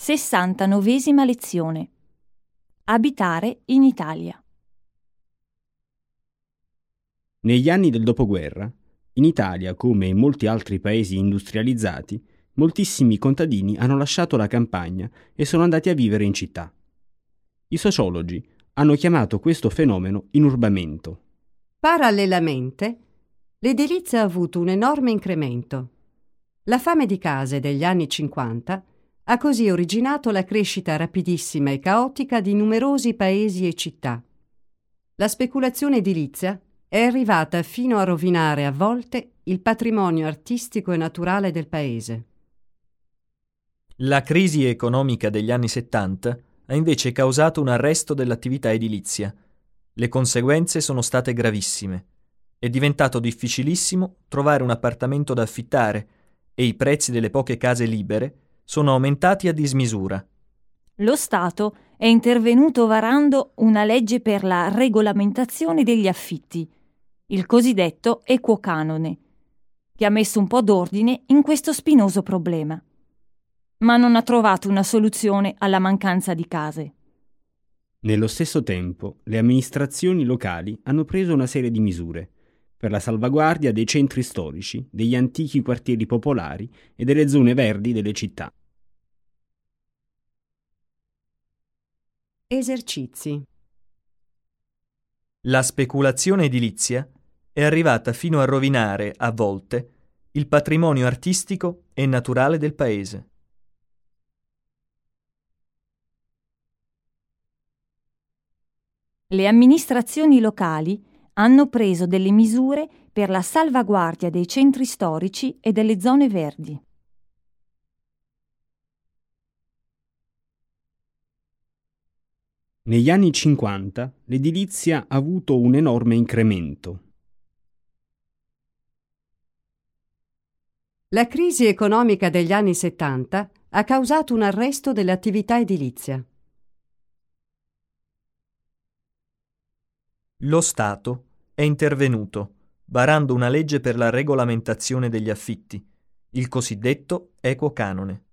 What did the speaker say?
69ª lezione. Abitare in Italia. Negli anni del dopoguerra, in Italia, come in molti altri paesi industrializzati, moltissimi contadini hanno lasciato la campagna e sono andati a vivere in città. I sociologi hanno chiamato questo fenomeno inurbamento. Parallelamente, l'edilizia ha avuto un enorme incremento. La fame di case degli anni 50 ha così originato la crescita rapidissima e caotica di numerosi paesi e città. La speculazione edilizia è arrivata fino a rovinare a volte il patrimonio artistico e naturale del paese. La crisi economica degli anni 70 ha invece causato un arresto dell'attività edilizia. Le conseguenze sono state gravissime. È diventato difficilissimo trovare un appartamento da affittare e i prezzi delle poche case libere sono aumentati a dismisura. Lo Stato è intervenuto varando una legge per la regolamentazione degli affitti, il cosiddetto equo canone, che ha messo un po' d'ordine in questo spinoso problema, ma non ha trovato una soluzione alla mancanza di case. Nello stesso tempo, le amministrazioni locali hanno preso una serie di misure per la salvaguardia dei centri storici, degli antichi quartieri popolari e delle zone verdi delle città. Esercizi. La speculazione edilizia è arrivata fino a rovinare, a volte, il patrimonio artistico e naturale del paese. Le amministrazioni locali hanno preso delle misure per la salvaguardia dei centri storici e delle zone verdi. Negli anni 50 l'edilizia ha avuto un enorme incremento. La crisi economica degli anni 70 ha causato un arresto dell'attività edilizia. Lo Stato è intervenuto, varando una legge per la regolamentazione degli affitti, il cosiddetto equo canone.